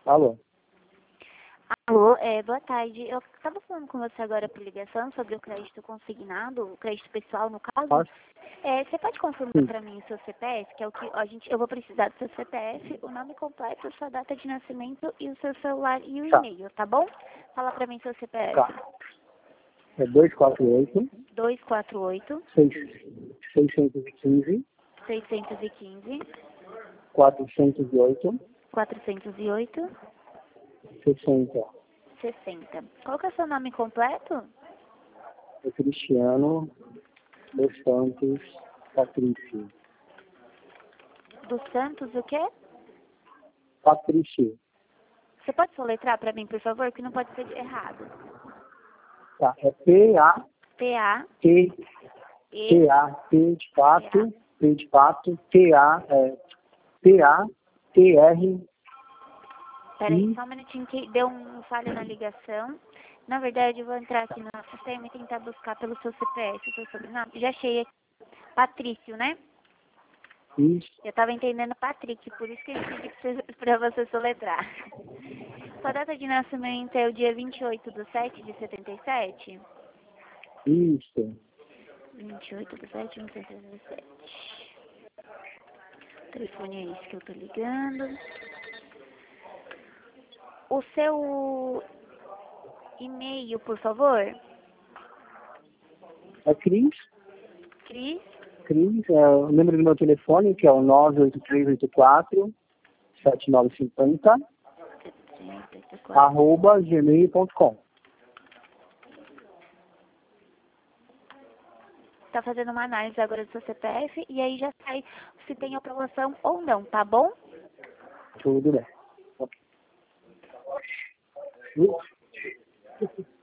Alô? Alô, boa tarde. Eu estava falando com você agora por ligação sobre o crédito consignado, o crédito pessoal no caso. Posso? Você pode confirmar Sim. para mim o seu CPF, que é o que eu vou precisar do seu CPF, o nome completo, a sua data de nascimento e o seu celular e o Tá. e-mail, tá bom? Fala para mim seu CPF. Tá. É 248 248 615 615 408 408 60. 60. Qual que é o seu nome completo? É Cristiano dos Santos Patrício. Dos Santos, o quê? Patrício. Você pode soletrar para mim, por favor, que não pode ser errado. Tá. É P-A-T, P-A-E... P-A-T de pato, P de pato, P-A-T-R. Peraí, só um minutinho que deu um falha na ligação. Na verdade, eu vou entrar aqui no sistema e tentar buscar pelo seu CPF, o seu sobrenome. Já achei aqui. Patrício, né? Isso. Eu tava entendendo Patrick, por isso que eu pedi pra você soletrar. Sua data de nascimento é o dia 28/7/77? Isso. 28/7/77. O telefone é esse que eu tô ligando. O seu e-mail, por favor? É Cris. Cris? Cris, é o número do meu telefone, que é o 98384-7950, @gmail.com. Tá fazendo uma análise agora do seu CPF e aí já sai se tem aprovação ou não, tá bom? Tudo bem. Ok.